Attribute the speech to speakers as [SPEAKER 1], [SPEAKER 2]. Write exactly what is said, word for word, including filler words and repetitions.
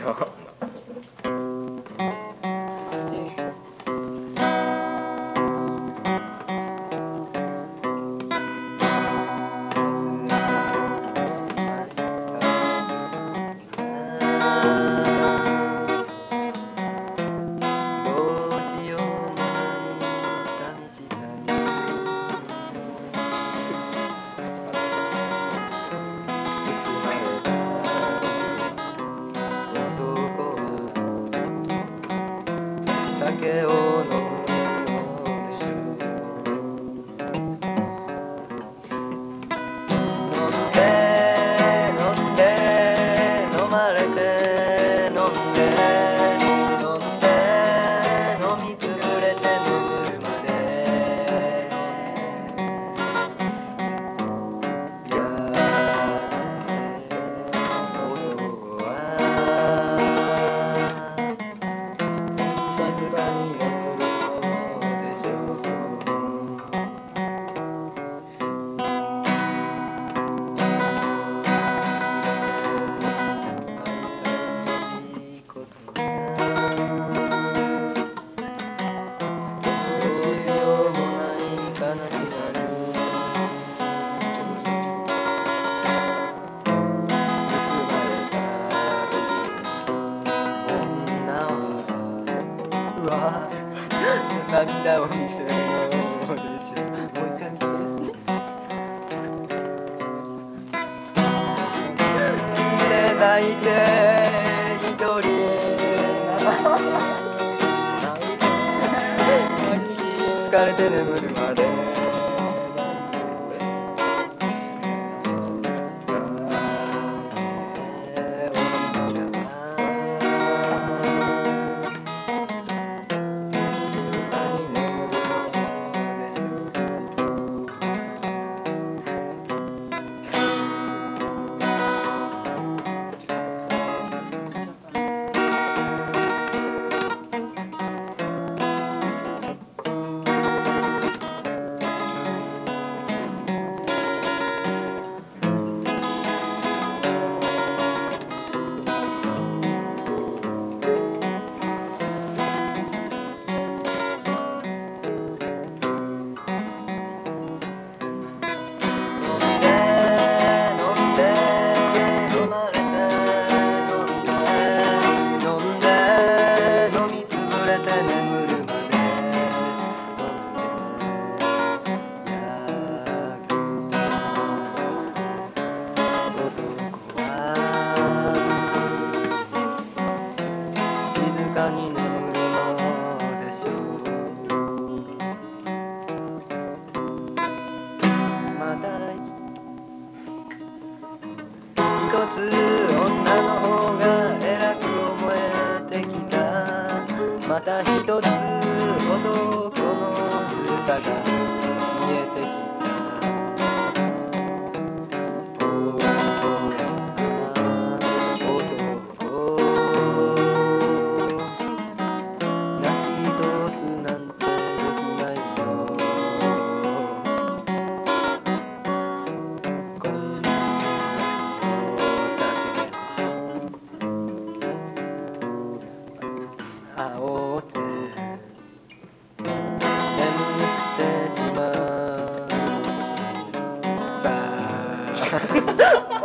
[SPEAKER 1] 酒を飲むのでしょう。飲んで飲んで飲まれて飲んで飲んで飲みつぶれて眠るまでや男は静かに眠るのでしょう。いいことがどうしようもない悲しさに包まれた女はうわ涙を見せるのでしょう。もう一回見て。で泣いて一人泣き疲れて眠るまで静かに眠るのでしょう。また一つ女の方が偉く思えてきた。また一つ男のずさが見えてきた。煽って眠ってしまうさ